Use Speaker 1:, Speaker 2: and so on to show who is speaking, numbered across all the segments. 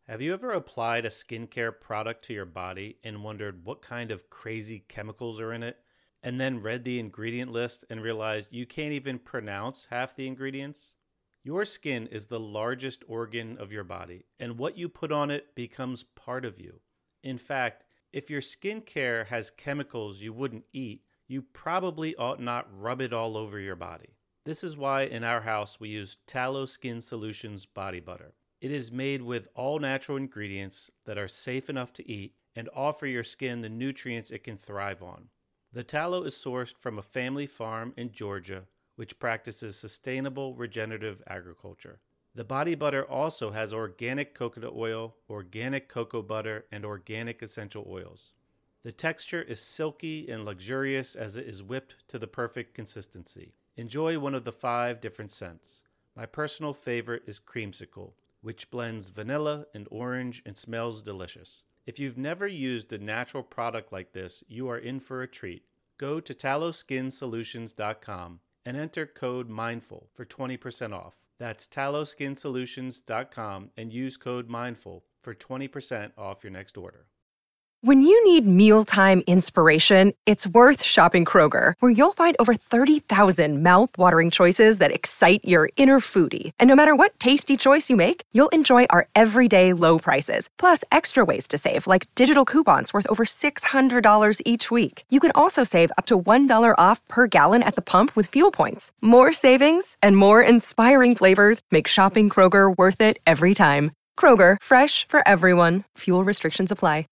Speaker 1: Have you ever applied a skincare product to your body and wondered what kind of crazy chemicals are in it? And then read the ingredient list and realized you can't even pronounce half the ingredients? Your skin is the largest organ of your body, and what you put on it becomes part of you. In fact, if your skincare has chemicals you wouldn't eat, you probably ought not rub it all over your body. This is why in our house we use Tallow Skin Solutions body butter. It is made with all natural ingredients that are safe enough to eat and offer your skin the nutrients it can thrive on. The tallow is sourced from a family farm in Georgia, which practices sustainable regenerative agriculture. The body butter also has organic coconut oil, organic cocoa butter, and organic essential oils. The texture is silky and luxurious as it is whipped to the perfect consistency. Enjoy one of the 5 different scents. My personal favorite is Creamsicle, which blends vanilla and orange and smells delicious. If you've never used a natural product like this, you are in for a treat. Go to tallowskinsolutions.com and enter code MINDFUL for 20% off. That's tallowskinsolutions.com and use code MINDFUL for 20% off your next order.
Speaker 2: When you need mealtime inspiration, it's worth shopping Kroger, where you'll find over 30,000 mouth-watering choices that excite your inner foodie. And no matter what tasty choice you make, you'll enjoy our everyday low prices, plus extra ways to save, like digital coupons worth over $600 each week. You can also save up to $1 off per gallon at the pump with fuel points. More savings and more inspiring flavors make shopping Kroger worth it every time. Kroger, fresh for everyone. Fuel restrictions apply.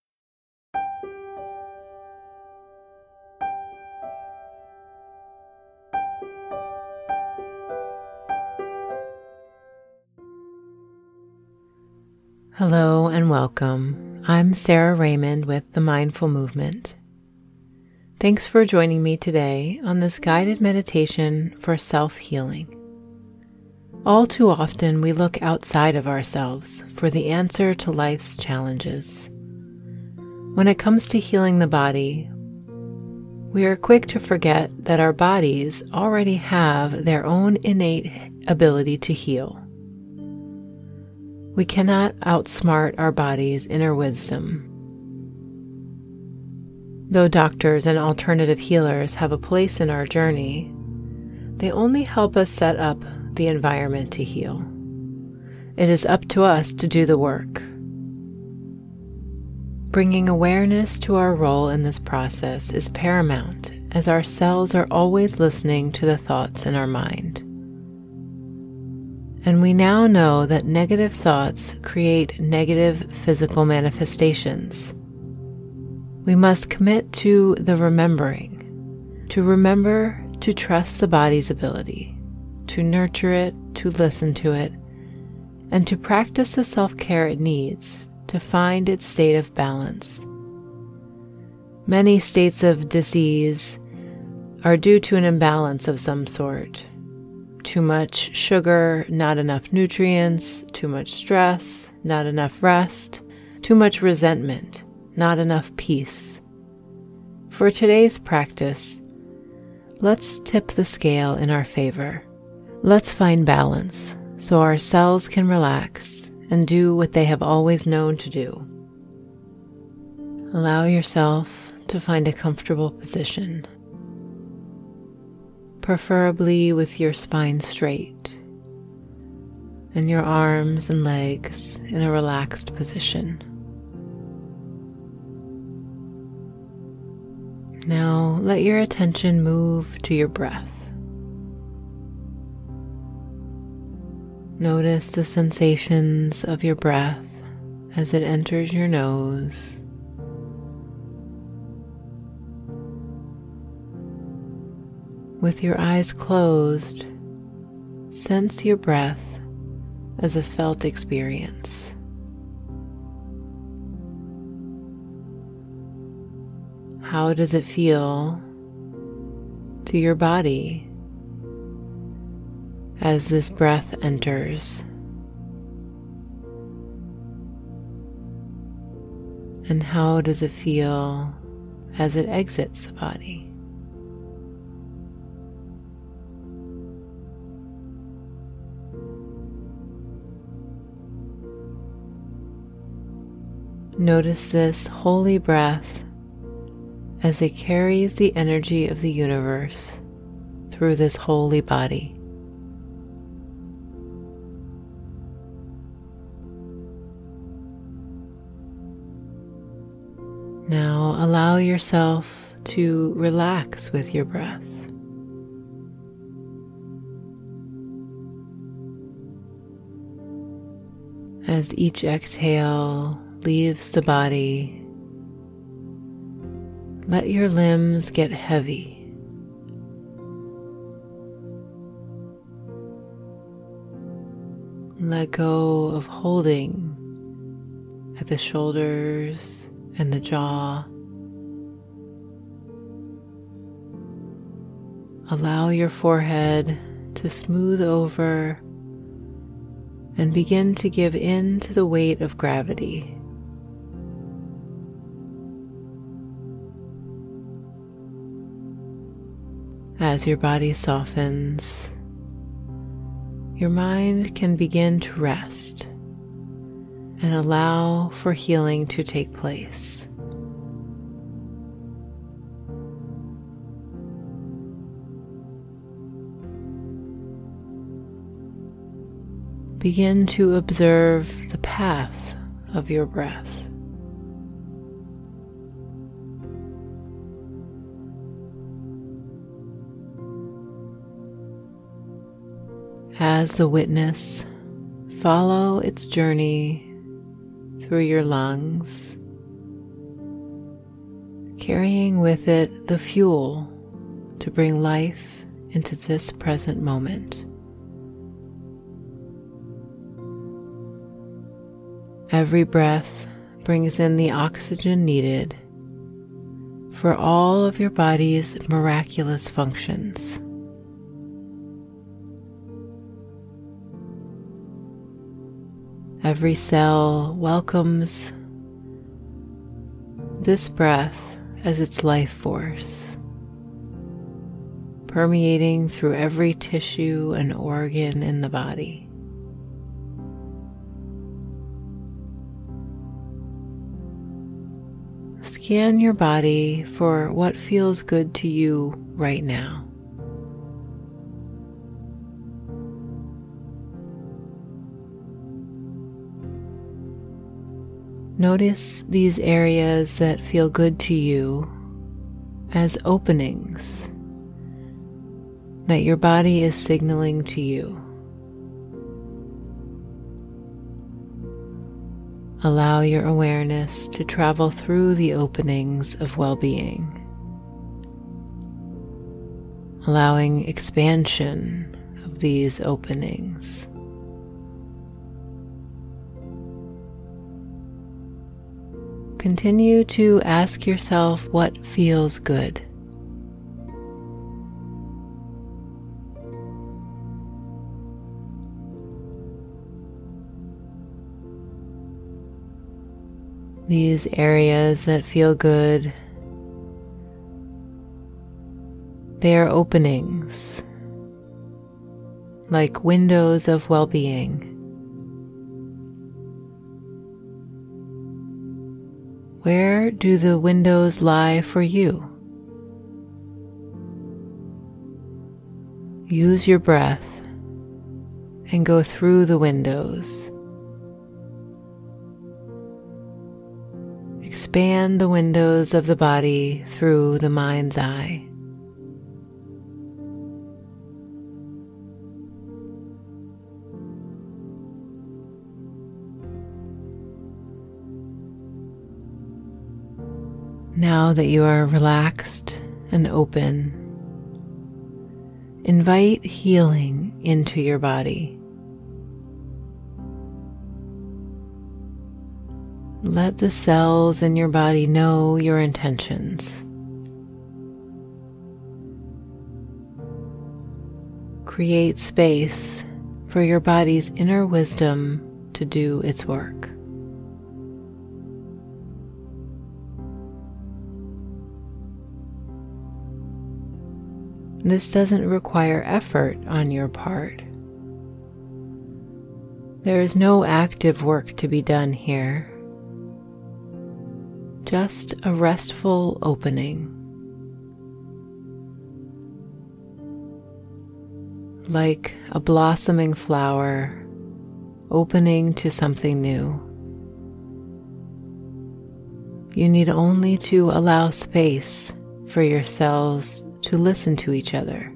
Speaker 3: Hello and welcome. I'm Sarah Raymond with The Mindful Movement. Thanks for joining me today on this guided meditation for self-healing. All too often we look outside of ourselves for the answer to life's challenges. When it comes to healing the body, we are quick to forget that our bodies already have their own innate ability to heal. We cannot outsmart our body's inner wisdom. Though doctors and alternative healers have a place in our journey, they only help us set up the environment to heal. It is up to us to do the work. Bringing awareness to our role in this process is paramount, as our cells are always listening to the thoughts in our mind. And we now know that negative thoughts create negative physical manifestations. We must commit to the remembering, to remember to trust the body's ability, to nurture it, to listen to it, and to practice the self-care it needs to find its state of balance. Many states of disease are due to an imbalance of some sort. Too much sugar, not enough nutrients, too much stress, not enough rest, too much resentment, not enough peace. For today's practice, let's tip the scale in our favor. Let's find balance so our cells can relax and do what they have always known to do. Allow yourself to find a comfortable position, preferably with your spine straight and your arms and legs in a relaxed position. Now let your attention move to your breath. Notice the sensations of your breath as it enters your nose With your eyes closed, sense your breath as a felt experience. How does it feel to your body as this breath enters? And how does it feel as it exits the body? Notice this holy breath as it carries the energy of the universe through this holy body. Now allow yourself to relax with your breath. As each exhale leaves the body, let your limbs get heavy. Let go of holding at the shoulders and the jaw. Allow your forehead to smooth over and begin to give in to the weight of gravity. As your body softens, your mind can begin to rest and allow for healing to take place. Begin to observe the path of your breath. As the witness, follow its journey through your lungs, carrying with it the fuel to bring life into this present moment. Every breath brings in the oxygen needed for all of your body's miraculous functions. Every cell welcomes this breath as its life force, permeating through every tissue and organ in the body. Scan your body for what feels good to you right now. Notice these areas that feel good to you as openings that your body is signaling to you. Allow your awareness to travel through the openings of well-being, allowing expansion of these openings. Continue to ask yourself what feels good. These areas that feel good, they are openings, like windows of well-being. Where do the windows lie for you? Use your breath and go through the windows. Expand the windows of the body through the mind's eye. Now that you are relaxed and open, invite healing into your body. Let the cells in your body know your intentions. Create space for your body's inner wisdom to do its work. This doesn't require effort on your part. There is no active work to be done here. just a restful opening, like a blossoming flower opening to something new. You need only to allow space for yourselves to listen to each other,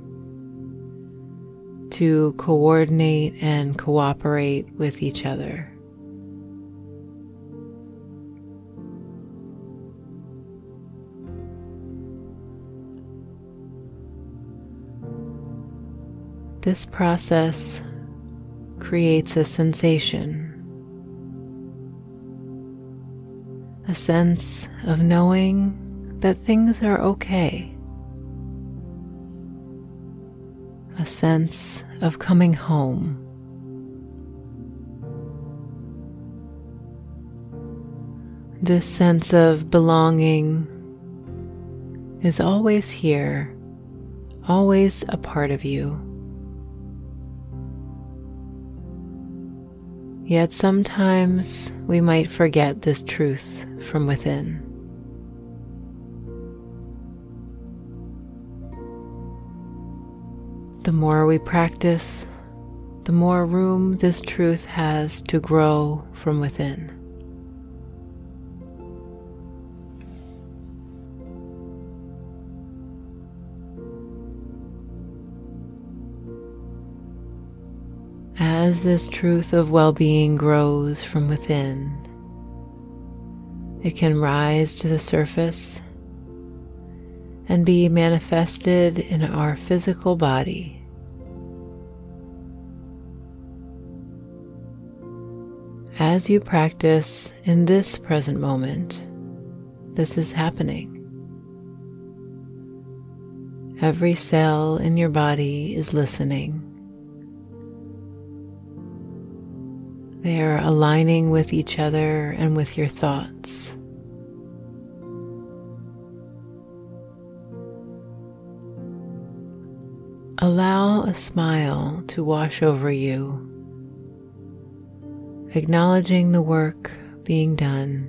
Speaker 3: to coordinate and cooperate with each other. This process creates a sensation, a sense of knowing that things are okay, a sense of coming home. This sense of belonging is always here, always a part of you. Yet sometimes we might forget this truth from within. The more we practice, the more room this truth has to grow from within. As this truth of well-being grows from within, it can rise to the surface and be manifested in our physical body. As you practice in this present moment, this is happening. Every cell in your body is listening. They are aligning with each other and with your thoughts. Allow a smile to wash over you, acknowledging the work being done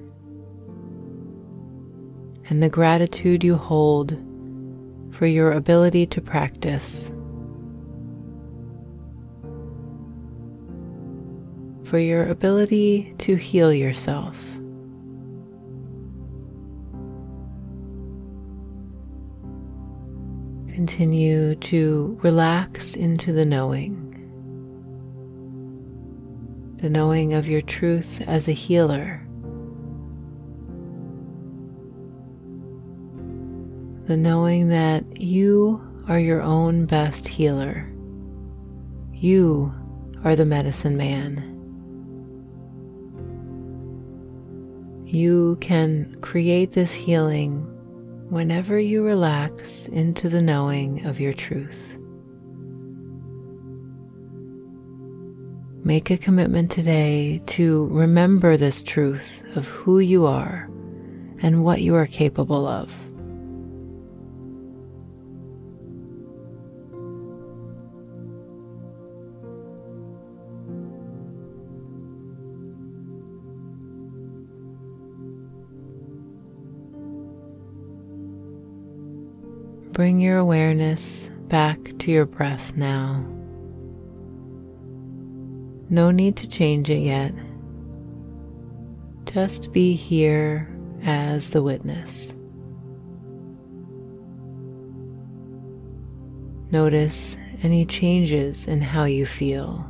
Speaker 3: and the gratitude you hold for your ability to practice, for your ability to heal yourself. Continue to relax into the knowing of your truth as a healer, the knowing that you are your own best healer. You are the medicine man. You can create this healing whenever you relax into the knowing of your truth. Make a commitment today to remember this truth of who you are and what you are capable of. Bring your awareness back to your breath now. No need to change it yet. Just be here as the witness. Notice any changes in how you feel.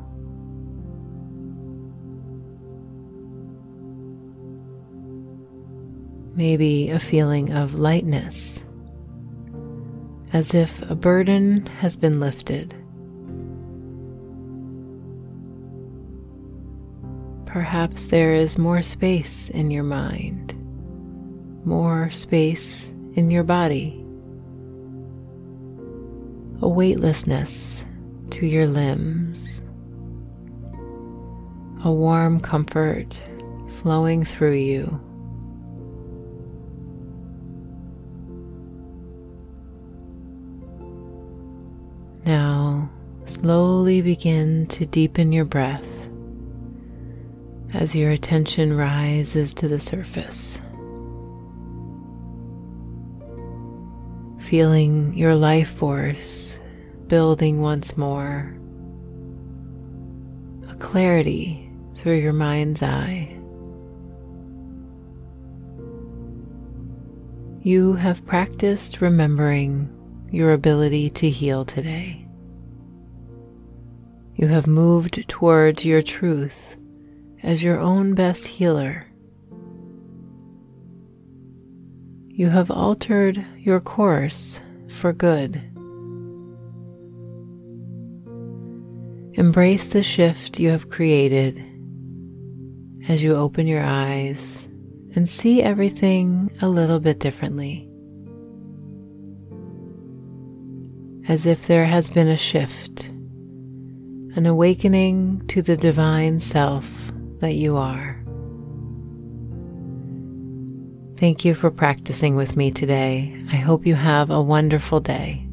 Speaker 3: Maybe a feeling of lightness, as if a burden has been lifted. Perhaps there is more space in your mind, more space in your body, a weightlessness to your limbs, a warm comfort flowing through you. Now, slowly begin to deepen your breath as your attention rises to the surface. feeling your life force building once more, a clarity through your mind's eye. You have practiced remembering your ability to heal today. You have moved towards your truth as your own best healer. You have altered your course for good. Embrace the shift you have created as you open your eyes and see everything a little bit differently, as if there has been a shift, an awakening to the divine self that you are. Thank you for practicing with me today. I hope you have a wonderful day.